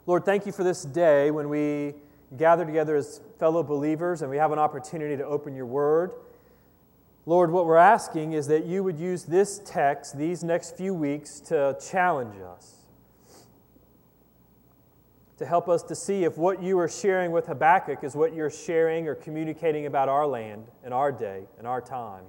Lord, thank you for this day when we gather together as fellow believers and we have an opportunity to open your word. Lord, what we're asking is that you would use this text, these next few weeks, to challenge us, to help us to see if what you are sharing with Habakkuk is what you're sharing or communicating about our land and our day and our time.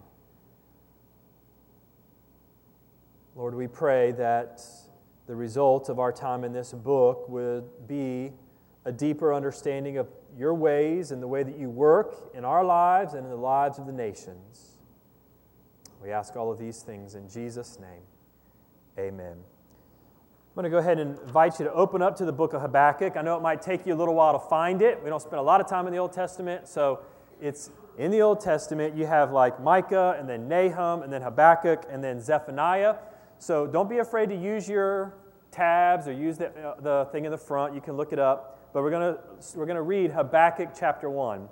Lord, we pray that the result of our time in this book would be a deeper understanding of your ways and the way that you work in our lives and in the lives of the nations. We ask all of these things in Jesus' name. Amen. I'm going to go ahead and invite you to open up to the book of Habakkuk. I know it might take you a little while to find it. We don't spend a lot of time in the Old Testament, so it's in the Old Testament. You have like Micah, and then Nahum, and then Habakkuk, and then Zephaniah. So don't be afraid to use your tabs or use the thing in the front. You can look it up. But we're going to read Habakkuk chapter 1.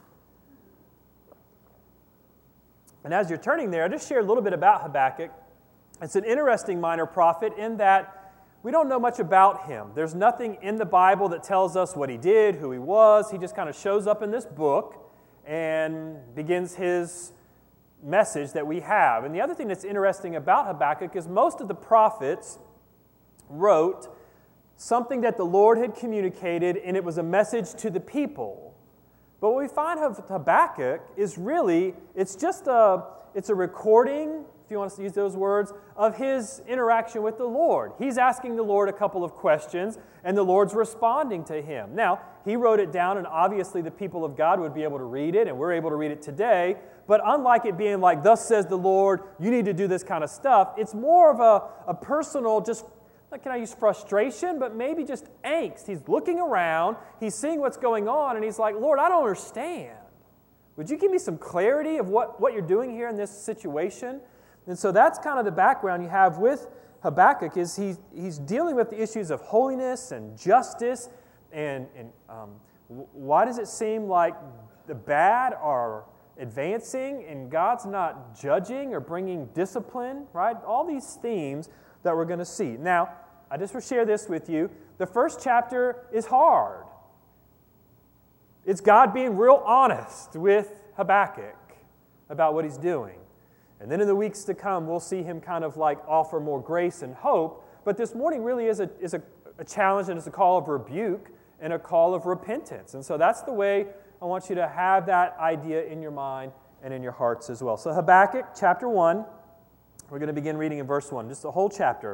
And as you're turning there, I'll just share a little bit about Habakkuk. It's an interesting minor prophet in that we don't know much about him. There's nothing in the Bible that tells us what he did, who he was. He just kind of shows up in this book and begins his message that we have. And the other thing that's interesting about Habakkuk is most of the prophets wrote something that the Lord had communicated, and it was a message to the people. But what we find of Habakkuk is really, it's a recording, if you want to use those words, of his interaction with the Lord. He's asking the Lord a couple of questions, and the Lord's responding to him. Now, he wrote it down, and obviously the people of God would be able to read it, and we're able to read it today. But unlike it being like, thus says the Lord, you need to do this kind of stuff, it's more of a personal, just, can I use frustration, but maybe just angst. He's looking around, he's seeing what's going on, and he's like, Lord, I don't understand. Would you give me some clarity of what you're doing here in this situation? And so that's kind of the background you have with Habakkuk, is he's dealing with the issues of holiness and justice, and why does it seem like the bad are advancing and God's not judging or bringing discipline, right? All these themes that we're going to see. Now, I just will share this with you. The first chapter is hard. It's God being real honest with Habakkuk about what he's doing. And then in the weeks to come, we'll see him kind of like offer more grace and hope. But this morning really is a challenge, and it's a call of rebuke and a call of repentance. And so that's the way I want you to have that idea in your mind and in your hearts as well. So Habakkuk chapter 1, we're going to begin reading in verse 1, just the whole chapter.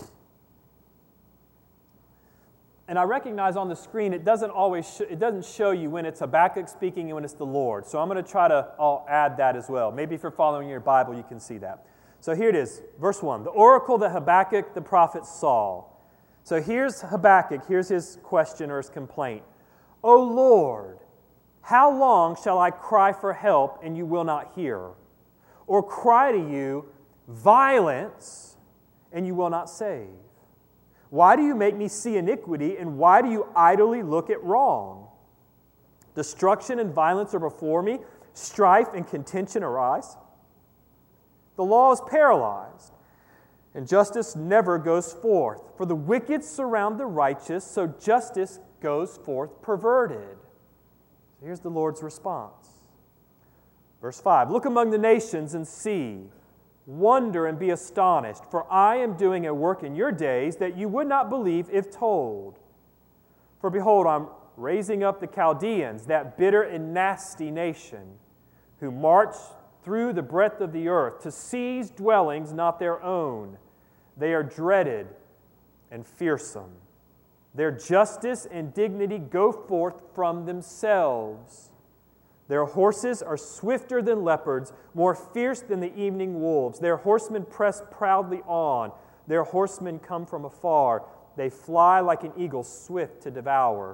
And I recognize on the screen it doesn't show you when it's Habakkuk speaking and when it's the Lord. So I'm going to try to add that as well. Maybe if you're following your Bible, you can see that. So here it is, verse 1. The oracle that Habakkuk the prophet saw. So here's Habakkuk. Here's his question or his complaint. O Lord, how long shall I cry for help and you will not hear? Or cry to you violence and you will not save? Why do you make me see iniquity, and why do you idly look at wrong? Destruction and violence are before me, strife and contention arise. The law is paralyzed, and justice never goes forth. For the wicked surround the righteous, so justice goes forth perverted. So here's the Lord's response. Verse 5, look among the nations and see. Wonder and be astonished, for I am doing a work in your days that you would not believe if told. For behold, I'm raising up the Chaldeans, that bitter and nasty nation, who march through the breadth of the earth to seize dwellings not their own. They are dreaded and fearsome. Their justice and dignity go forth from themselves. Their horses are swifter than leopards, more fierce than the evening wolves. Their horsemen press proudly on. Their horsemen come from afar. They fly like an eagle, swift to devour.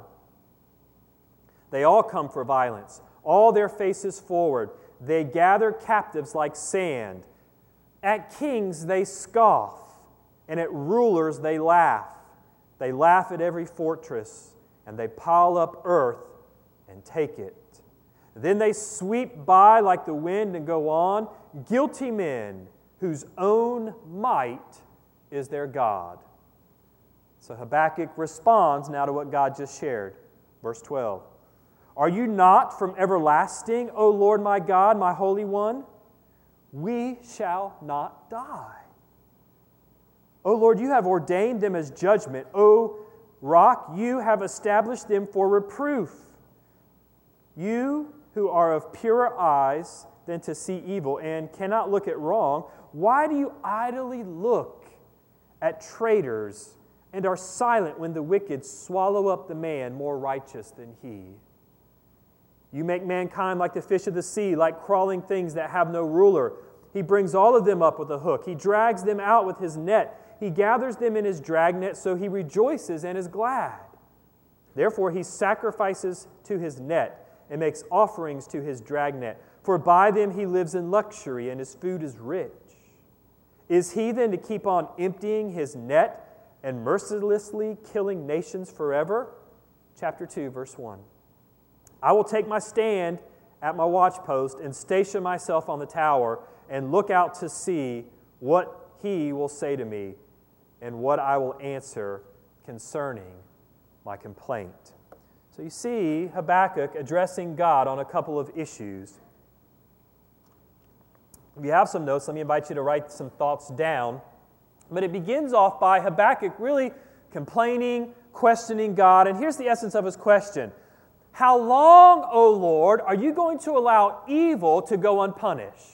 They all come for violence, all their faces forward. They gather captives like sand. At kings they scoff, and at rulers they laugh. They laugh at every fortress, and they pile up earth and take it. Then they sweep by like the wind and go on, guilty men whose own might is their God. So Habakkuk responds now to what God just shared. Verse 12. Are you not from everlasting, O Lord my God, my Holy One? We shall not die. O Lord, you have ordained them as judgment. O Rock, you have established them for reproof. You who are of purer eyes than to see evil and cannot look at wrong, why do you idly look at traitors and are silent when the wicked swallow up the man more righteous than he? You make mankind like the fish of the sea, like crawling things that have no ruler. He brings all of them up with a hook. He drags them out with his net. He gathers them in his dragnet, so he rejoices and is glad. Therefore he sacrifices to his net and makes offerings to his dragnet. For by them he lives in luxury, and his food is rich. Is he then to keep on emptying his net and mercilessly killing nations forever? Chapter 2, verse 1. I will take my stand at my watchpost and station myself on the tower and look out to see what he will say to me and what I will answer concerning my complaint. So you see Habakkuk addressing God on a couple of issues. If you have some notes, let me invite you to write some thoughts down. But it begins off by Habakkuk really complaining, questioning God. And here's the essence of his question. How long, O Lord, are you going to allow evil to go unpunished?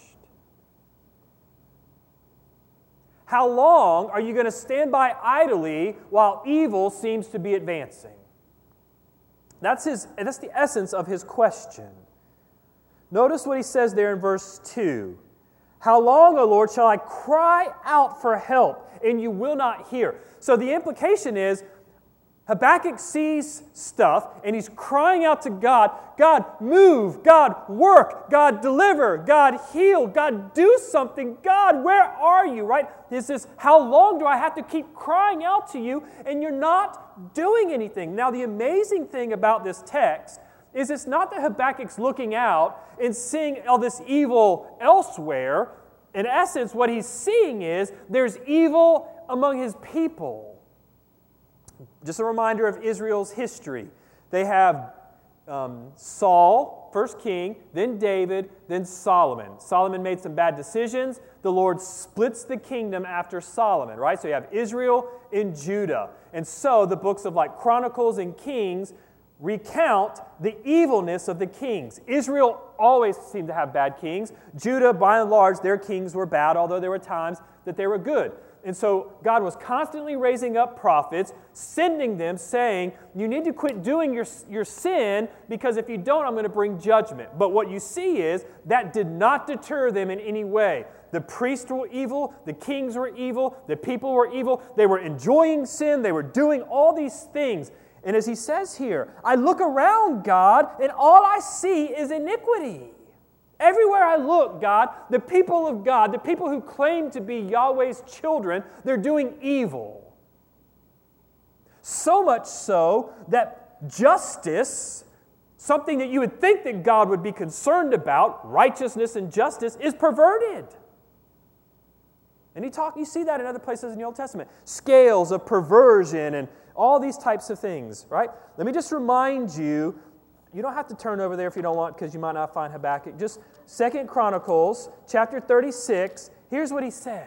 How long are you going to stand by idly while evil seems to be advancing? That's the essence of his question. Notice what he says there in verse 2. How long, O Lord, shall I cry out for help, and you will not hear? So the implication is, Habakkuk sees stuff, and he's crying out to God, God, move, God, work, God, deliver, God, heal, God, do something, God, where are you, right? This is, how long do I have to keep crying out to you, and you're not doing anything? Now, the amazing thing about this text is it's not that Habakkuk's looking out and seeing all this evil elsewhere. In essence, what he's seeing is there's evil among his people. Just a reminder of Israel's history. They have Saul, first king, then David, then Solomon. Solomon made some bad decisions. The Lord splits the kingdom after Solomon, right? So you have Israel and Judah. And so the books of like Chronicles and Kings recount the evilness of the kings. Israel always seemed to have bad kings. Judah, by and large, their kings were bad, although there were times that they were good. And so God was constantly raising up prophets, sending them, saying, you need to quit doing your sin, because if you don't, I'm going to bring judgment. But what you see is that did not deter them in any way. The priests were evil, the kings were evil, the people were evil. They were enjoying sin, they were doing all these things. And as he says here, I look around, God, and all I see is iniquity. Everywhere I look, God, the people of God, the people who claim to be Yahweh's children, they're doing evil. So much so that justice, something that you would think that God would be concerned about, righteousness and justice, is perverted. And you see that in other places in the Old Testament. Scales of perversion and all these types of things, right? Let me just remind you, you don't have to turn over there if you don't want, because you might not find Habakkuk. Just 2 Chronicles, chapter 36, here's what he says.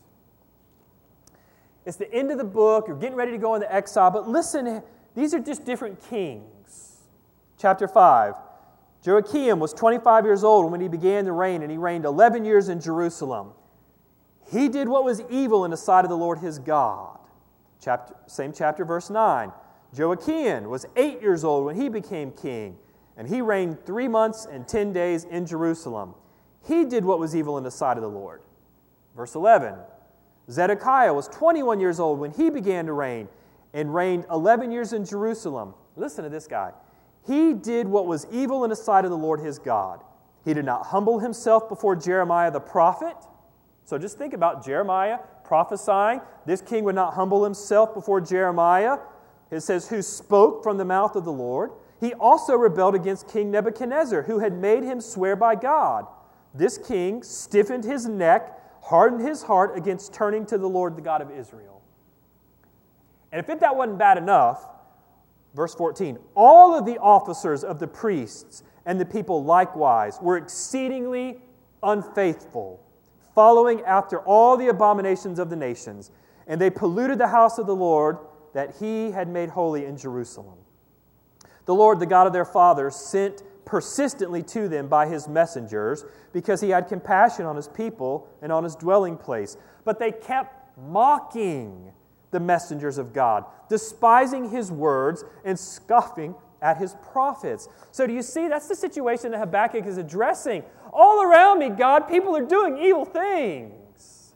It's the end of the book, you're getting ready to go into exile, but listen, these are just different kings. Chapter 5, Joachim was 25 years old when he began to reign, and he reigned 11 years in Jerusalem. He did what was evil in the sight of the Lord his God. Same chapter, verse 9. Joachim was 8 years old when he became king, and he reigned 3 months and 10 days in Jerusalem. He did what was evil in the sight of the Lord. Verse 11. Zedekiah was 21 years old when he began to reign, and reigned 11 years in Jerusalem. Listen to this guy. He did what was evil in the sight of the Lord his God. He did not humble himself before Jeremiah the prophet. So just think about Jeremiah prophesying. This king would not humble himself before Jeremiah. It says, who spoke from the mouth of the Lord. He also rebelled against King Nebuchadnezzar, who had made him swear by God. This king stiffened his neck, hardened his heart against turning to the Lord, the God of Israel. And if that wasn't bad enough, verse 14, all of the officers of the priests and the people likewise were exceedingly unfaithful, following after all the abominations of the nations, and they polluted the house of the Lord that he had made holy in Jerusalem. The Lord, the God of their fathers, sent persistently to them by his messengers, because he had compassion on his people and on his dwelling place. But they kept mocking the messengers of God, despising his words and scoffing at his prophets. So do you see, that's the situation that Habakkuk is addressing. All around me, God, people are doing evil things.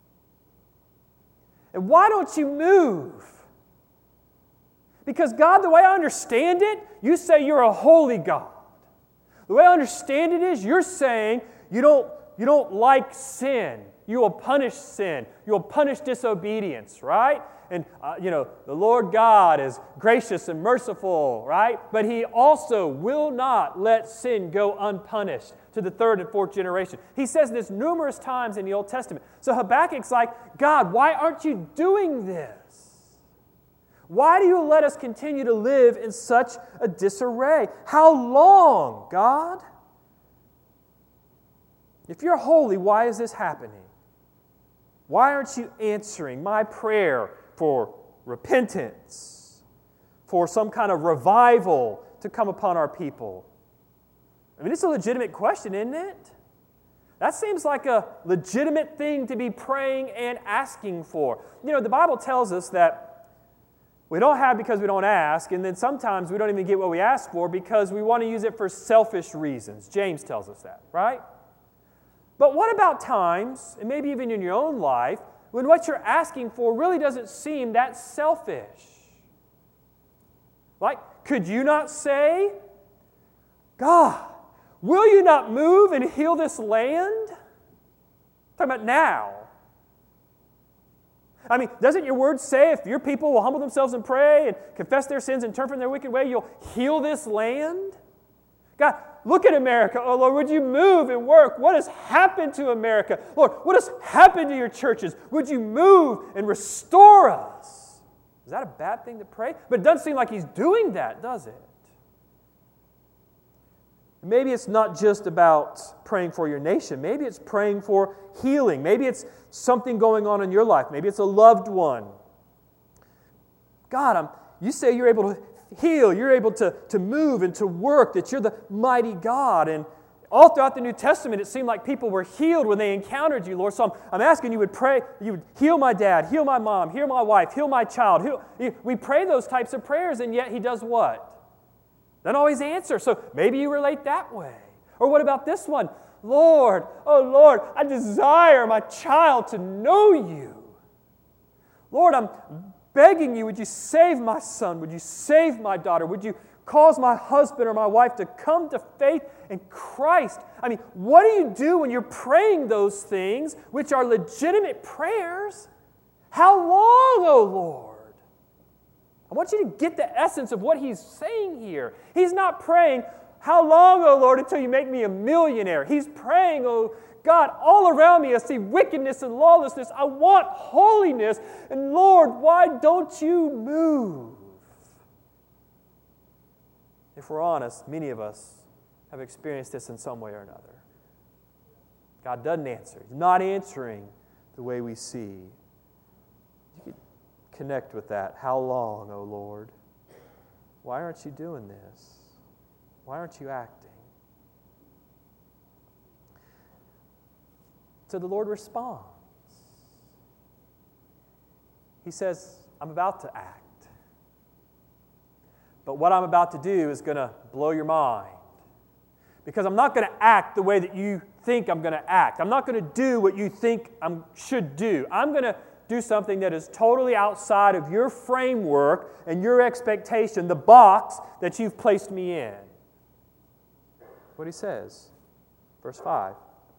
And why don't you move? Because God, the way I understand it, you say you're a holy God. The way I understand it is you're saying you don't like sin. You will punish sin. You will punish disobedience, right? And, the Lord God is gracious and merciful, right? But He also will not let sin go unpunished to the third and fourth generation. He says this numerous times in the Old Testament. So Habakkuk's like, God, why aren't you doing this? Why do you let us continue to live in such a disarray? How long, God? If you're holy, why is this happening? Why aren't you answering my prayer for repentance, for some kind of revival to come upon our people? I mean, it's a legitimate question, isn't it? That seems like a legitimate thing to be praying and asking for. The Bible tells us that we don't have because we don't ask, and then sometimes we don't even get what we ask for because we want to use it for selfish reasons. James tells us that, right? But what about times, and maybe even in your own life, when what you're asking for really doesn't seem that selfish? Like, could you not say, God, will you not move and heal this land? I'm talking about now. I mean, doesn't your word say if your people will humble themselves and pray and confess their sins and turn from their wicked way, you'll heal this land? God, look at America. Oh, Lord, would you move and work? What has happened to America? Lord, what has happened to your churches? Would you move and restore us? Is that a bad thing to pray? But it doesn't seem like He's doing that, does it? Maybe it's not just about praying for your nation. Maybe it's praying for healing. Maybe it's something going on in your life. Maybe it's a loved one. God, you say you're able to heal. You're able to move and to work, that you're the mighty God. And all throughout the New Testament, it seemed like people were healed when they encountered you, Lord. So I'm asking you would pray, you would heal my dad, heal my mom, heal my wife, heal my child. We pray those types of prayers, and yet He does what? Doesn't always answer. So maybe you relate that way. Or what about this one? Lord, oh Lord, I desire my child to know you. Lord, I'm begging you, would you save my son? Would you save my daughter? Would you cause my husband or my wife to come to faith in Christ? I mean, what do you do when you're praying those things, which are legitimate prayers? How long, oh Lord? I want you to get the essence of what He's saying here. He's not praying, how long, oh Lord, until you make me a millionaire? He's praying, oh God, all around me I see wickedness and lawlessness. I want holiness. And Lord, why don't you move? If we're honest, many of us have experienced this in some way or another. God doesn't answer. He's not answering the way we see. You could connect with that. How long, oh Lord? Why aren't you doing this? Why aren't you acting? So the Lord responds. He says, I'm about to act. But what I'm about to do is going to blow your mind. Because I'm not going to act the way that you think I'm going to act. I'm not going to do what you think I should do. I'm going to do something that is totally outside of your framework and your expectation, the box that you've placed me in. What He says, verse 5.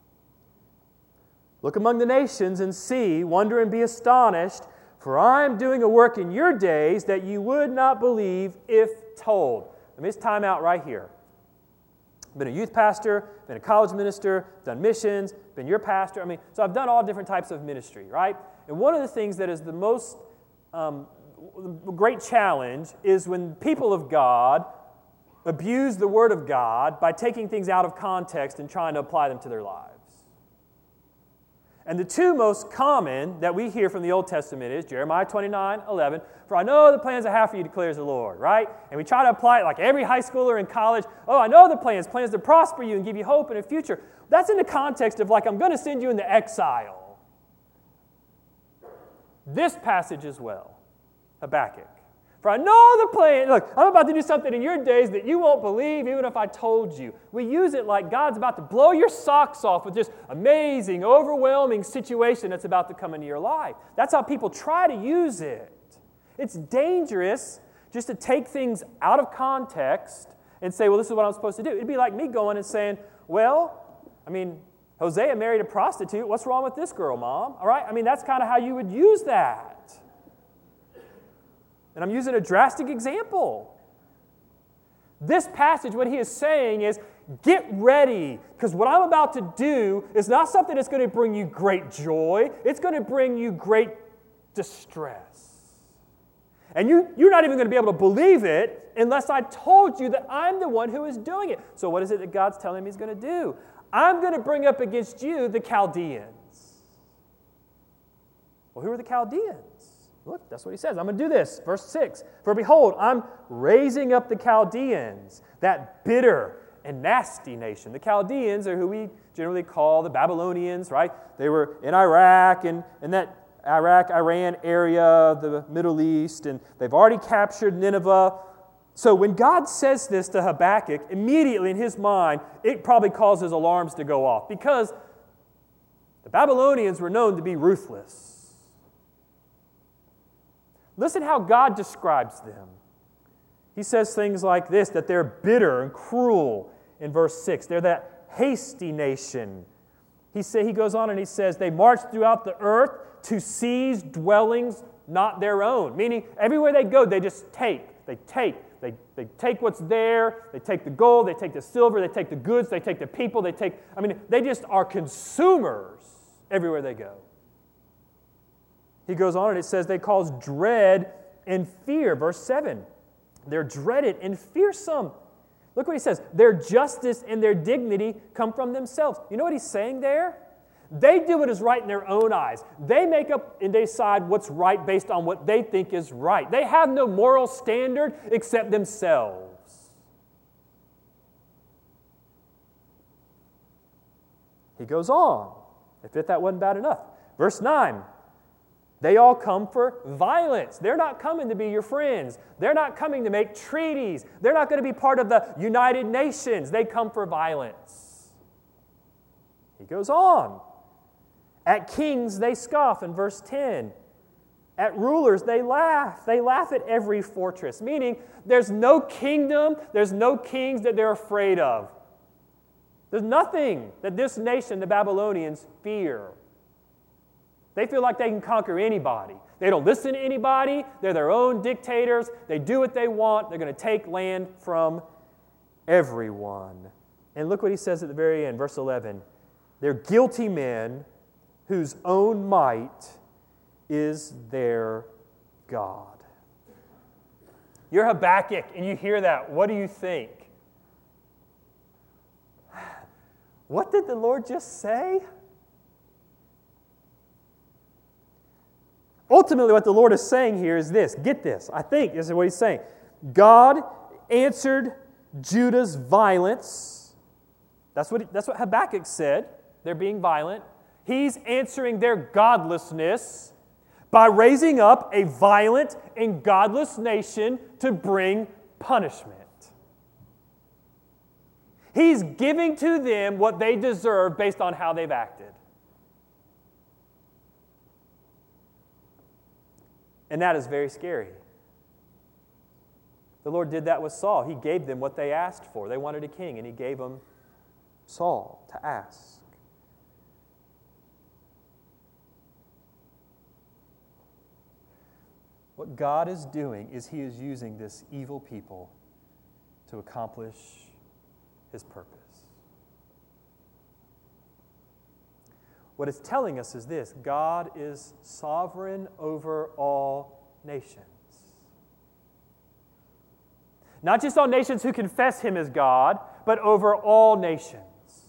Look among the nations and see, wonder and be astonished, for I am doing a work in your days that you would not believe if told. Let me just time out right here. I've been a youth pastor, been a college minister, done missions, been your pastor. So I've done all different types of ministry, right? And one of the things that is the most, great challenge is when people of God abuse the Word of God by taking things out of context and trying to apply them to their lives. And the two most common that we hear from the Old Testament is Jeremiah 29:11. For I know the plans I have for you, declares the Lord, right? And we try to apply it like every high schooler in college. Oh, I know the plans to prosper you and give you hope and a future. That's in the context of like, I'm going to send you into exile. This passage as well, Habakkuk. For I know the plan. Look, I'm about to do something in your days that you won't believe even if I told you. We use it like God's about to blow your socks off with this amazing, overwhelming situation that's about to come into your life. That's how people try to use it. It's dangerous just to take things out of context and say, well, this is what I'm supposed to do. It'd be like me going and saying, well, I mean, Hosea married a prostitute. What's wrong with this girl, Mom? All right? I mean, that's kind of how you would use that. And I'm using a drastic example. This passage, what he is saying is, get ready, because what I'm about to do is not something that's going to bring you great joy. It's going to bring you great distress. And you're not even going to be able to believe it unless I told you that I'm the one who is doing it. So what is it that God's telling me he's going to do? I'm going to bring up against you the Chaldeans. Well, who are the Chaldeans? Look, that's what he says. I'm going to do this. Verse 6. For behold, I'm raising up the Chaldeans, that bitter and nasty nation. The Chaldeans are who we generally call the Babylonians, right? They were in Iraq and that Iraq-Iran area of the Middle East, and they've already captured Nineveh. So when God says this to Habakkuk, immediately in his mind, it probably causes alarms to go off because the Babylonians were known to be ruthless. Listen how God describes them. He says things like this, that they're bitter and cruel in verse 6. They're that hasty nation. He goes on and he says, they march throughout the earth to seize dwellings not their own. Meaning, everywhere they go, they just take. They take what's there. They take the gold. They take the silver. They take the goods. They take the people. They just are consumers everywhere they go. He goes on and it says they cause dread and fear. Verse 7. They're dreaded and fearsome. Look what he says. Their justice and their dignity come from themselves. You know what he's saying there? They do what is right in their own eyes. They make up and decide what's right based on what they think is right. They have no moral standard except themselves. He goes on. If that wasn't bad enough. Verse 9. They all come for violence. They're not coming to be your friends. They're not coming to make treaties. They're not going to be part of the United Nations. They come for violence. He goes on. At kings they scoff in verse 10. At rulers they laugh. They laugh at every fortress. Meaning there's no kingdom, there's no kings that they're afraid of. There's nothing that this nation, the Babylonians, fear. They feel like they can conquer anybody. They don't listen to anybody. They're their own dictators. They do what they want. They're going to take land from everyone. And look what he says at the very end, verse 11. They're guilty men whose own might is their God. You're Habakkuk and you hear that. What do you think? What did the Lord just say? Ultimately, what the Lord is saying here is this. Get this. I think this is what he's saying. God answered Judah's violence. That's what Habakkuk said. They're being violent. He's answering their godlessness by raising up a violent and godless nation to bring punishment. He's giving to them what they deserve based on how they've acted. And that is very scary. The Lord did that with Saul. He gave them what they asked for. They wanted a king, and he gave them Saul to ask. What God is doing is he is using this evil people to accomplish his purpose. What it's telling us is this: God is sovereign over all nations. Not just on nations who confess Him as God, but over all nations.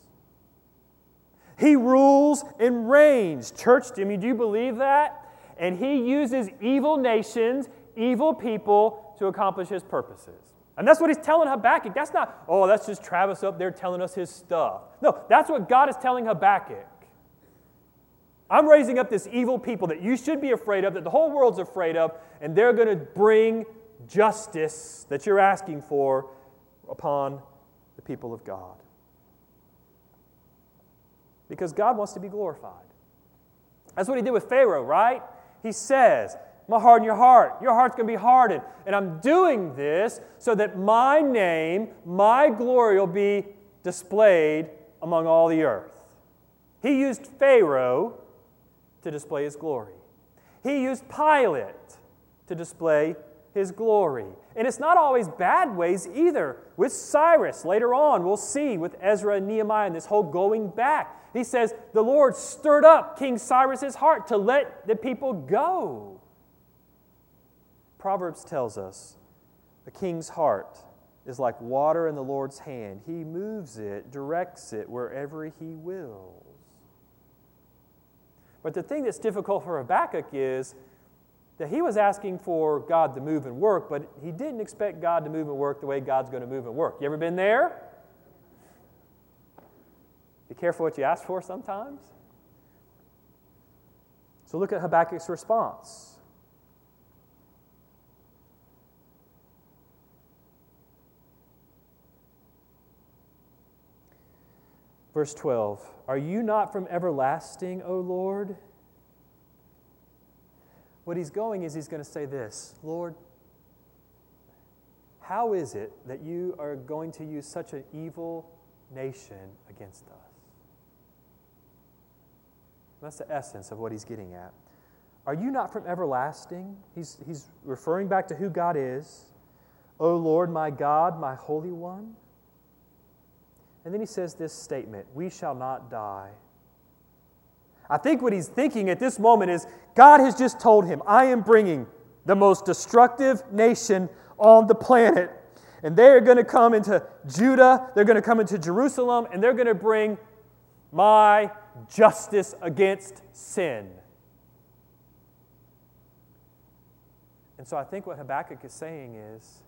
He rules and reigns. Church, do you believe that? And He uses evil nations, evil people to accomplish His purposes. And that's what He's telling Habakkuk. That's not, oh, that's just Travis up there telling us his stuff. No, that's what God is telling Habakkuk. I'm raising up this evil people that you should be afraid of, that the whole world's afraid of, and they're going to bring justice that you're asking for upon the people of God. Because God wants to be glorified. That's what He did with Pharaoh, right? He says, I'm going to harden your heart. Your heart's going to be hardened. And I'm doing this so that my name, my glory will be displayed among all the earth. He used Pharaoh to display His glory. He used Pilate to display His glory. And it's not always bad ways either. With Cyrus, later on, we'll see with Ezra and Nehemiah and this whole going back. He says, the Lord stirred up King Cyrus's heart to let the people go. Proverbs tells us a king's heart is like water in the Lord's hand. He moves it, directs it wherever He wills. But the thing that's difficult for Habakkuk is that he was asking for God to move and work, but he didn't expect God to move and work the way God's going to move and work. You ever been there? Be careful what you ask for sometimes. So look at Habakkuk's response. Verse 12, are you not from everlasting, O Lord? What he's going is he's going to say this, Lord, how is it that you are going to use such an evil nation against us? That's the essence of what he's getting at. Are you not from everlasting? He's referring back to who God is. O Lord, my God, my Holy One. And then he says this statement, we shall not die. I think what he's thinking at this moment is, God has just told him, I am bringing the most destructive nation on the planet. And they are going to come into Judah, they're going to come into Jerusalem, and they're going to bring my justice against sin. And so I think what Habakkuk is saying is,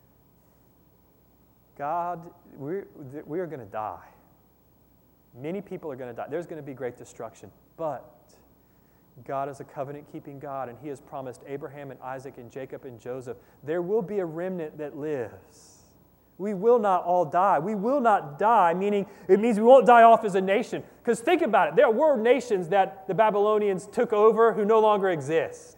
God, we are going to die. Many people are going to die. There's going to be great destruction. But God is a covenant-keeping God, and He has promised Abraham and Isaac and Jacob and Joseph, there will be a remnant that lives. We will not all die. We will not die, meaning it means we won't die off as a nation. Because think about it. There were nations that the Babylonians took over who no longer exist.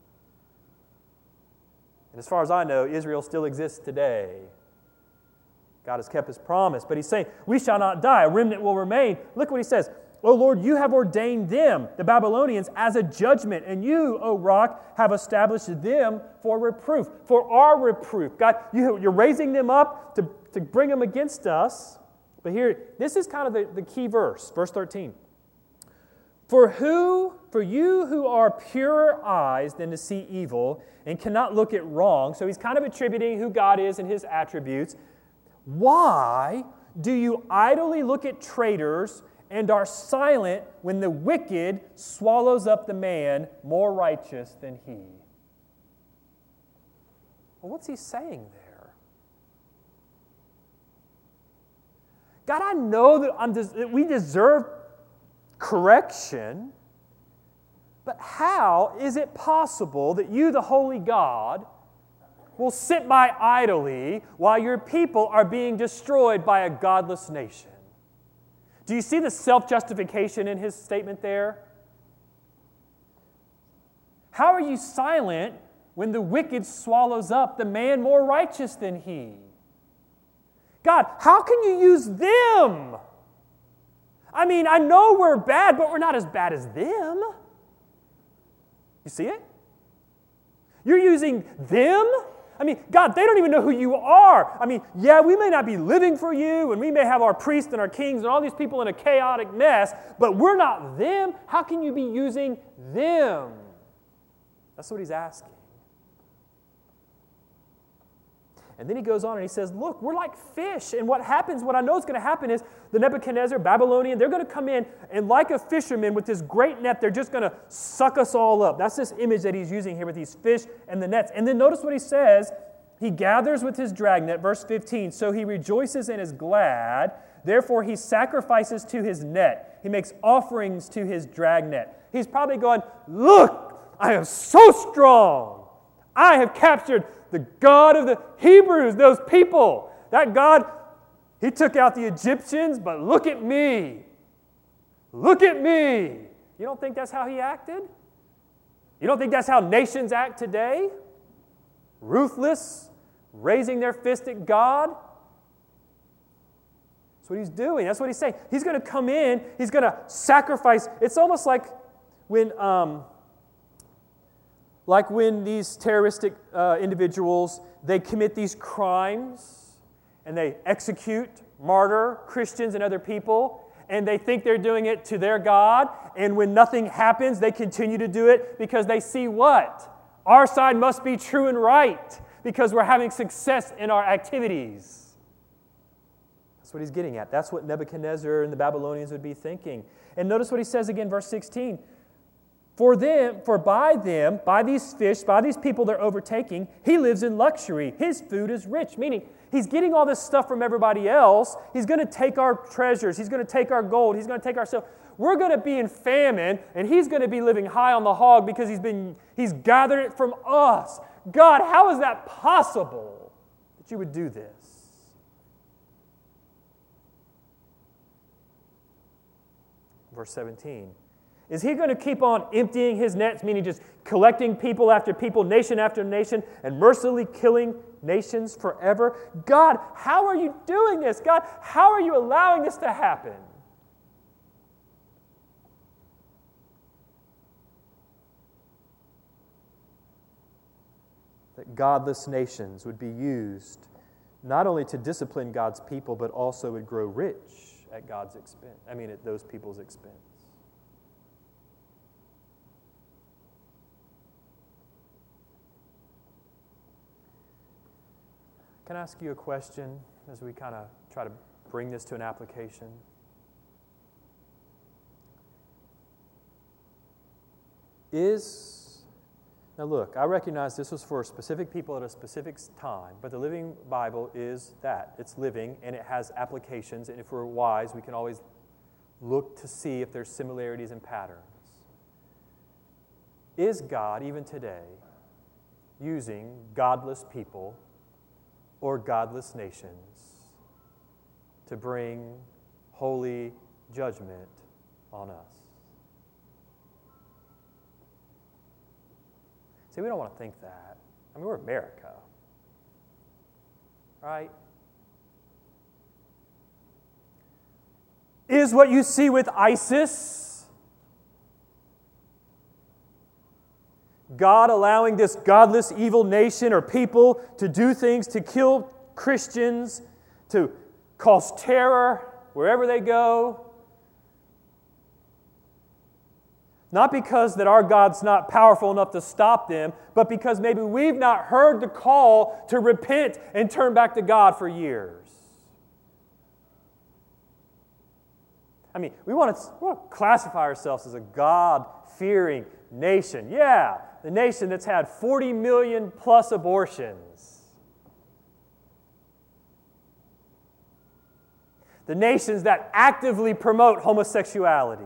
And as far as I know, Israel still exists today. God has kept His promise, but He's saying, we shall not die, a remnant will remain. Look what He says, O Lord, you have ordained them, the Babylonians, as a judgment, and you, O rock, have established them for reproof, for our reproof. God, you're raising them up to bring them against us. But here, this is kind of the key verse, verse 13. For you who are purer eyes than to see evil and cannot look at wrong, so he's kind of attributing who God is and His attributes. Why do you idly look at traitors and are silent when the wicked swallows up the man more righteous than he? Well, what's he saying there? God, I know that we deserve correction, but how is it possible that you, the holy God, will sit by idly while your people are being destroyed by a godless nation? Do you see the self-justification in his statement there? How are you silent when the wicked swallows up the man more righteous than he? God, how can you use them? I mean, I know we're bad, but we're not as bad as them. You see it? You're using them? I mean, God, they don't even know who you are. I mean, yeah, we may not be living for you, and we may have our priests and our kings and all these people in a chaotic mess, but we're not them. How can you be using them? That's what he's asking. And then he goes on and he says, look, we're like fish. And what happens, what I know is going to happen is the Nebuchadnezzar, Babylonian, they're going to come in and like a fisherman with this great net, they're just going to suck us all up. That's this image that he's using here with these fish and the nets. And then notice what he says. He gathers with his dragnet, verse 15. So he rejoices and is glad. Therefore he sacrifices to his net. He makes offerings to his dragnet. He's probably going, look, I am so strong. I have captured the God of the Hebrews, those people. That God, he took out the Egyptians, but look at me. Look at me. You don't think that's how he acted? You don't think that's how nations act today? Ruthless, raising their fist at God? That's what he's doing. That's what he's saying. He's going to come in. He's going to sacrifice. It's almost like when these terroristic individuals, they commit these crimes and they execute, martyr Christians and other people, and they think they're doing it to their God, and when nothing happens, they continue to do it because they see what? Our side must be true and right because we're having success in our activities. That's what he's getting at. That's what Nebuchadnezzar and the Babylonians would be thinking. And notice what he says again, verse 16. For by these fish, by these people they're overtaking, he lives in luxury. His food is rich. Meaning, he's getting all this stuff from everybody else. He's going to take our treasures. He's going to take our gold. He's going to take our silver. We're going to be in famine, and he's going to be living high on the hog because he's gathered it from us. God, how is that possible that you would do this? Verse 17. Is he going to keep on emptying his nets, meaning just collecting people after people, nation after nation, and mercilessly killing nations forever? God, how are you doing this? God, how are you allowing this to happen? That godless nations would be used not only to discipline God's people, but also would grow rich at God's expense. At those people's expense. Can I ask you a question as we kind of try to bring this to an application? Now look, I recognize this was for specific people at a specific time, but the Living Bible is that. It's living, and it has applications, and if we're wise, we can always look to see if there's similarities and patterns. Is God, even today, using godless people or godless nations to bring holy judgment on us? See, we don't want to think that. We're America, right? Is what you see with ISIS God allowing this godless, evil nation or people to do things to kill Christians, to cause terror wherever they go? Not because that our God's not powerful enough to stop them, but because maybe we've not heard the call to repent and turn back to God for years. We want to classify ourselves as a God-fearing nation. Yeah, the nation that's had 40 million plus abortions. The nations that actively promote homosexuality.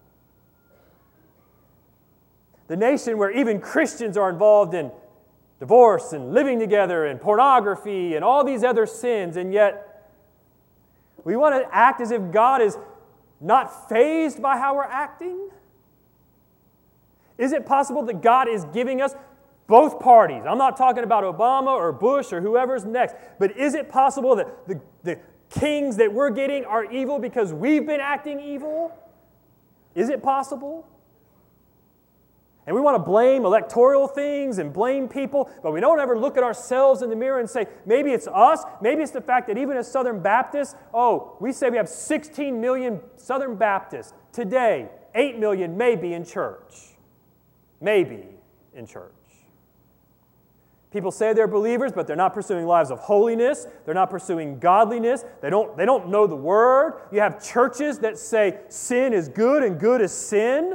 The nation where even Christians are involved in divorce and living together and pornography and all these other sins, and yet we want to act as if God is not fazed by how we're acting? Is it possible that God is giving us both parties? I'm not talking about Obama or Bush or whoever's next, but is it possible that the kings that we're getting are evil because we've been acting evil? Is it possible? And we want to blame electoral things and blame people, but we don't ever look at ourselves in the mirror and say, maybe it's us, maybe it's the fact that even as Southern Baptists, we say we have 16 million Southern Baptists. Today, 8 million may be in church. Maybe in church. People say they're believers, but they're not pursuing lives of holiness. They're not pursuing godliness. They don't know the Word. You have churches that say sin is good and good is sin.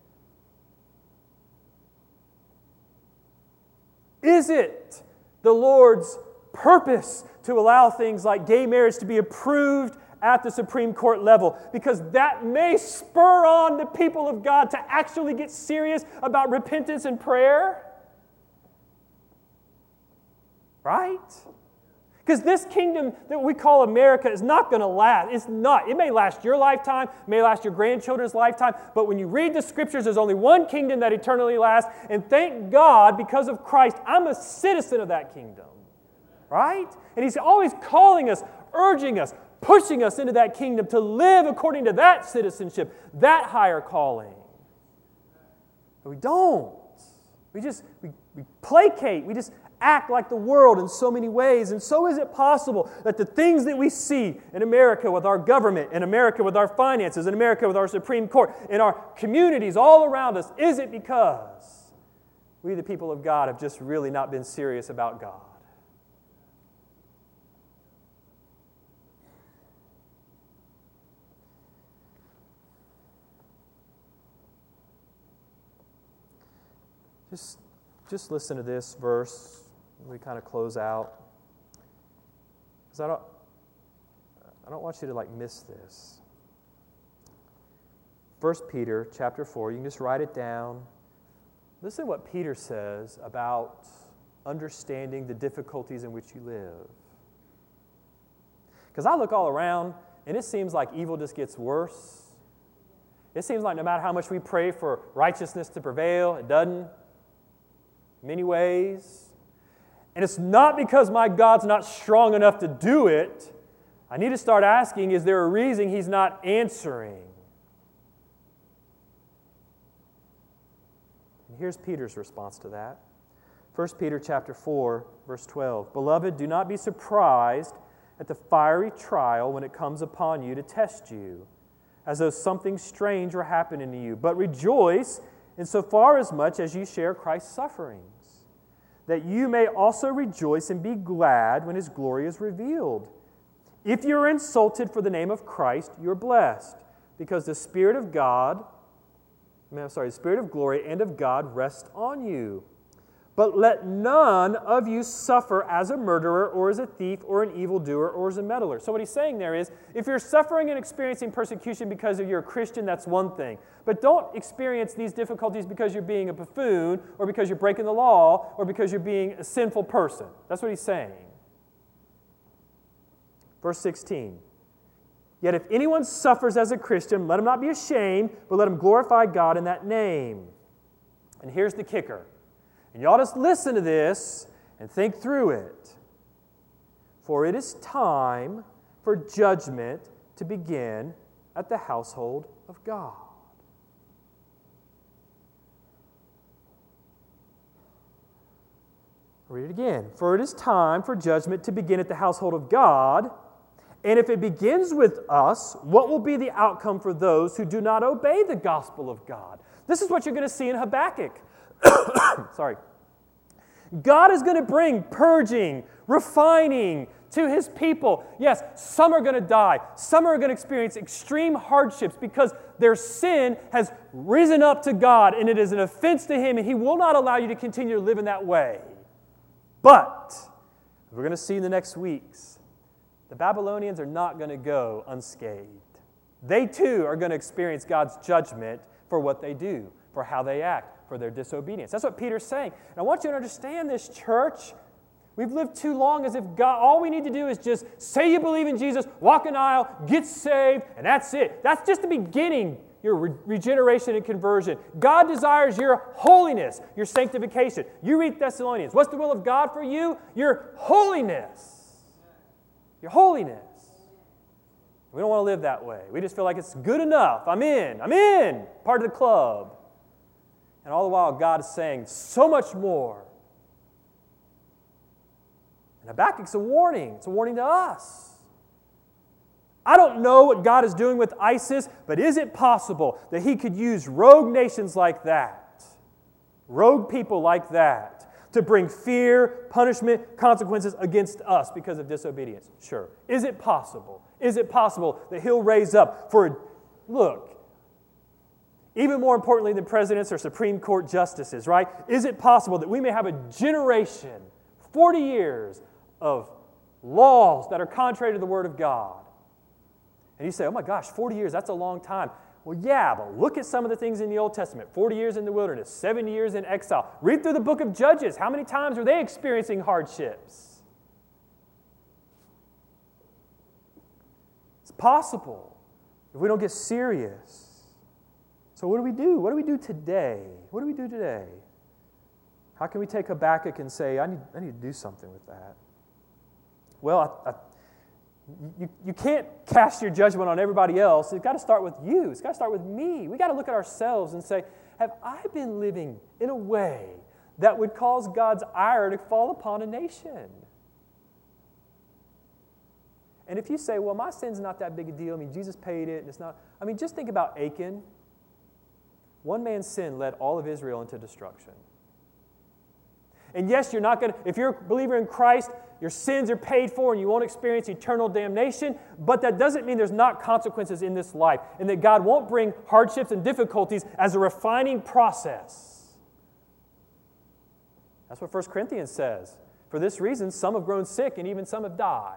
Is it the Lord's purpose to allow things like gay marriage to be approved at the Supreme Court level? Because that may spur on the people of God to actually get serious about repentance and prayer. Right? Because this kingdom that we call America is not going to last. It's not. It may last your lifetime, it may last your grandchildren's lifetime, but when you read the Scriptures, there's only one kingdom that eternally lasts, and thank God, because of Christ, I'm a citizen of that kingdom. Right? And He's always calling us, urging us, pushing us into that kingdom to live according to that citizenship, that higher calling. But we don't. We placate. We just act like the world in so many ways. And so is it possible that the things that we see in America with our government, in America with our finances, in America with our Supreme Court, in our communities all around us, is it because we, the people of God, have just really not been serious about God? Just listen to this verse. We kind of close out. Because I don't want you to miss this. 1 Peter chapter 4, you can just write it down. Listen to what Peter says about understanding the difficulties in which you live. Because I look all around, and it seems like evil just gets worse. It seems like no matter how much we pray for righteousness to prevail, it doesn't. In many ways. And it's not because my God's not strong enough to do it. I need to start asking, is there a reason He's not answering? And here's Peter's response to that. 1 Peter chapter 4, verse 12. Beloved, do not be surprised at the fiery trial when it comes upon you to test you, as though something strange were happening to you. But rejoice insofar as much as you share Christ's sufferings, that you may also rejoice and be glad when His glory is revealed. If you are insulted for the name of Christ, you are blessed, because the Spirit of the Spirit of glory and of God rests on you. But let none of you suffer as a murderer or as a thief or an evildoer or as a meddler. So what he's saying there is, if you're suffering and experiencing persecution because you're a Christian, that's one thing. But don't experience these difficulties because you're being a buffoon or because you're breaking the law or because you're being a sinful person. That's what he's saying. Verse 16. Yet if anyone suffers as a Christian, let him not be ashamed, but let him glorify God in that name. And here's the kicker. And y'all just listen to this and think through it. For it is time for judgment to begin at the household of God. I'll read it again. For it is time for judgment to begin at the household of God. And if it begins with us, what will be the outcome for those who do not obey the gospel of God? This is what you're going to see in Habakkuk. Sorry. God is going to bring purging, refining to His people. Yes, some are going to die. Some are going to experience extreme hardships because their sin has risen up to God and it is an offense to Him, and He will not allow you to continue to live in that way. But, we're going to see in the next weeks, the Babylonians are not going to go unscathed. They too are going to experience God's judgment for what they do, for how they act, for their disobedience. That's what Peter's saying. And I want you to understand this, church. We've lived too long as if God, all we need to do is just say you believe in Jesus, walk an aisle, get saved, and that's it. That's just the beginning, your regeneration and conversion. God desires your holiness, your sanctification. You read Thessalonians. What's the will of God for you? Your holiness. Your holiness. We don't want to live that way. We just feel like it's good enough. I'm in, part of the club. And all the while, God is saying so much more. And Habakkuk's a warning. It's a warning to us. I don't know what God is doing with ISIS, but is it possible that He could use rogue nations like that, rogue people like that, to bring fear, punishment, consequences against us because of disobedience? Sure. Is it possible? Is it possible that He'll raise up look, even more importantly than presidents or Supreme Court justices, right? Is it possible that we may have a generation, 40 years of laws that are contrary to the Word of God? And you say, oh my gosh, 40 years, that's a long time. Well, yeah, but look at some of the things in the Old Testament. 40 years in the wilderness, 70 years in exile. Read through the book of Judges. How many times were they experiencing hardships? It's possible if we don't get serious. So what do we do? What do we do today? What do we do today? How can we take Habakkuk and say, I need to do something with that? Well, you can't cast your judgment on everybody else. It's got to start with you. It's got to start with me. We've got to look at ourselves and say, have I been living in a way that would cause God's ire to fall upon a nation? And if you say, well, my sin's not that big a deal. I mean, Jesus paid it, and it's not. I mean, just think about Achan. One man's sin led all of Israel into destruction. And yes, you're not going to, if you're a believer in Christ, your sins are paid for and you won't experience eternal damnation, but that doesn't mean there's not consequences in this life and that God won't bring hardships and difficulties as a refining process. That's what 1 Corinthians says. For this reason, some have grown sick and even some have died.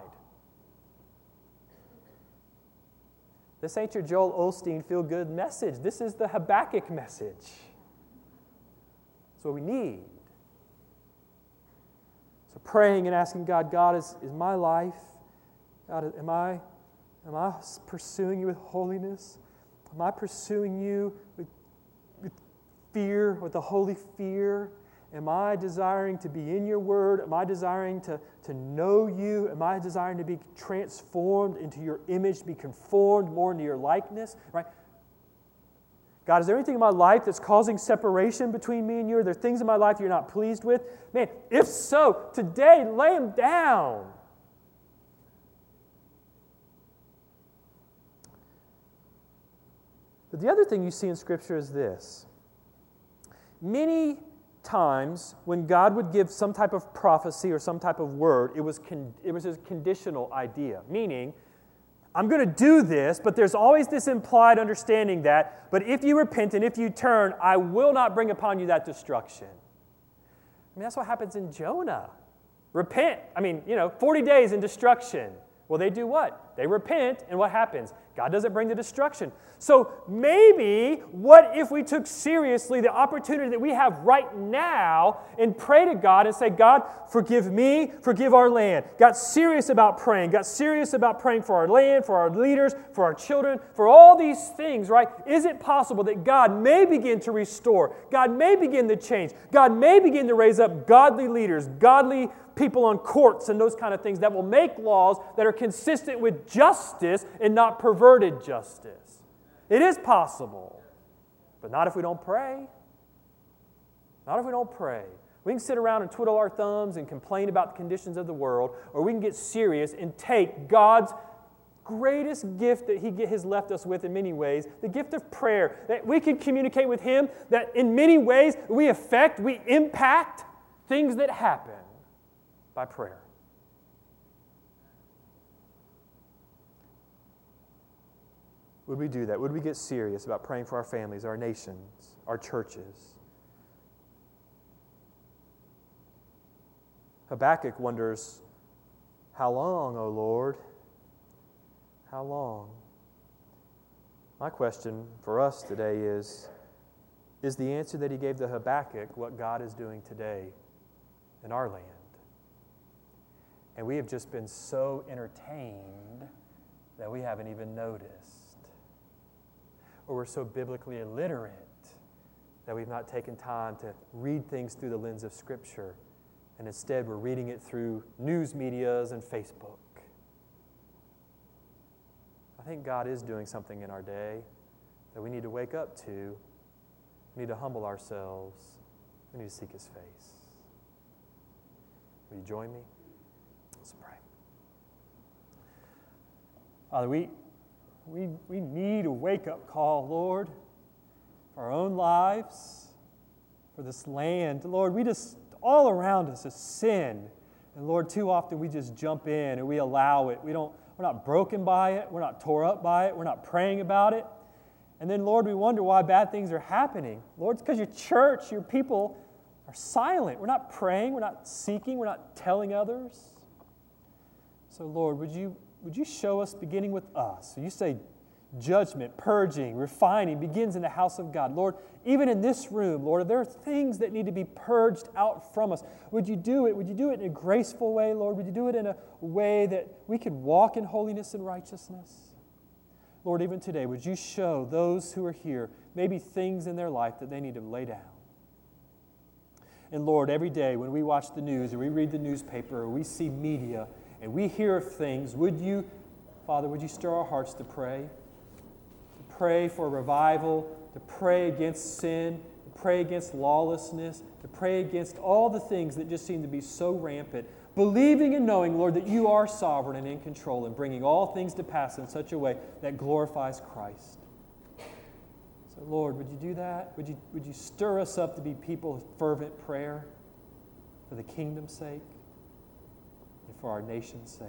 This ain't your Joel Osteen feel-good message. This is the Habakkuk message. That's what we need. So praying and asking God, God, is my life, God, am I pursuing you with holiness? Am I pursuing you with fear, with the holy fear? Am I desiring to be in your word? Am I desiring to know you? Am I desiring to be transformed into your image, to be conformed more into your likeness? Right? God, is there anything in my life that's causing separation between me and you? Are there things in my life you're not pleased with? Man, if so, today, lay them down. But the other thing you see in Scripture is this. Many times when God would give some type of prophecy or some type of word, it was a conditional idea, meaning, I'm going to do this, but there's always this implied understanding that, but if you repent and if you turn, I will not bring upon you that destruction. I mean, that's what happens in Jonah. Repent. 40 days in destruction. Well, they do what? They repent, and what happens? God doesn't bring the destruction. So maybe, what if we took seriously the opportunity that we have right now and pray to God and say, God, forgive me, forgive our land. Got serious about praying. Got serious about praying for our land, for our leaders, for our children, for all these things, right? Is it possible that God may begin to restore? God may begin to change. God may begin to raise up godly leaders, godly people on courts and those kind of things that will make laws that are consistent with justice and not perverted justice. It is possible, but not if we don't pray. Not if we don't pray. We can sit around and twiddle our thumbs and complain about the conditions of the world, or we can get serious and take God's greatest gift that He has left us with in many ways, the gift of prayer, that we can communicate with Him, that in many ways we impact things that happen by prayer. Would we do that? Would we get serious about praying for our families, our nations, our churches? Habakkuk wonders, how long, O Lord? How long? My question for us today is the answer that he gave to Habakkuk what God is doing today in our land? And we have just been so entertained that we haven't even noticed. Or we're so biblically illiterate that we've not taken time to read things through the lens of Scripture. And instead, we're reading it through news medias and Facebook. I think God is doing something in our day that we need to wake up to. We need to humble ourselves. We need to seek His face. Will you join me? Let's pray. Father, we need a wake-up call, Lord, for our own lives, for this land. Lord, we just all around us is sin. And Lord, too often we just jump in and we allow it. We're not broken by it. We're not tore up by it. We're not praying about it. And then, Lord, we wonder why bad things are happening. Lord, it's because your church, your people are silent. We're not praying. We're not seeking. We're not telling others. So, Lord, would you show us, beginning with us? So you say judgment, purging, refining begins in the house of God. Lord, even in this room, Lord, if there are things that need to be purged out from us, would you do it? Would you do it in a graceful way, Lord? Would you do it in a way that we could walk in holiness and righteousness? Lord, even today, would you show those who are here maybe things in their life that they need to lay down? And Lord, every day when we watch the news or we read the newspaper or we see media and we hear of things, Father, would you stir our hearts to pray? To pray for revival, to pray against sin, to pray against lawlessness, to pray against all the things that just seem to be so rampant. Believing and knowing, Lord, that you are sovereign and in control and bringing all things to pass in such a way that glorifies Christ. So, Lord, would you do that? Would you stir us up to be people of fervent prayer for the kingdom's sake and for our nation's sake?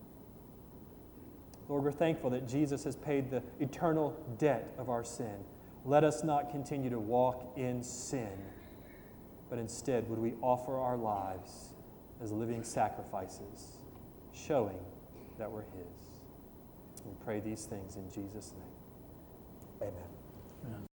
Lord, we're thankful that Jesus has paid the eternal debt of our sin. Let us not continue to walk in sin, but instead would we offer our lives as living sacrifices, showing that we're His. We pray these things in Jesus' name. Amen.